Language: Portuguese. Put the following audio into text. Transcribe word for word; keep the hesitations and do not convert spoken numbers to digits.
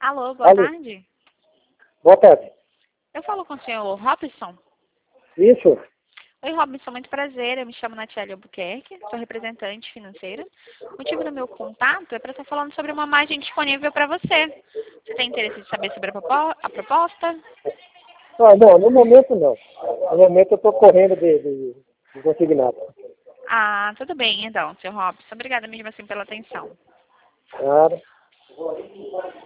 Alô, boa Alô. tarde. Boa tarde. Eu falo com o senhor Robson. Isso? Oi, Robson, muito prazer. Eu me chamo Natiele Albuquerque, sou representante financeira. O motivo do meu contato é para estar falando sobre uma margem disponível para você. Você tem interesse de saber sobre a propo- a proposta? Ah, não, no momento não. No momento eu estou correndo de, de, de consignado. Ah, tudo bem, então, senhor Robson. Obrigada mesmo assim pela atenção. Claro.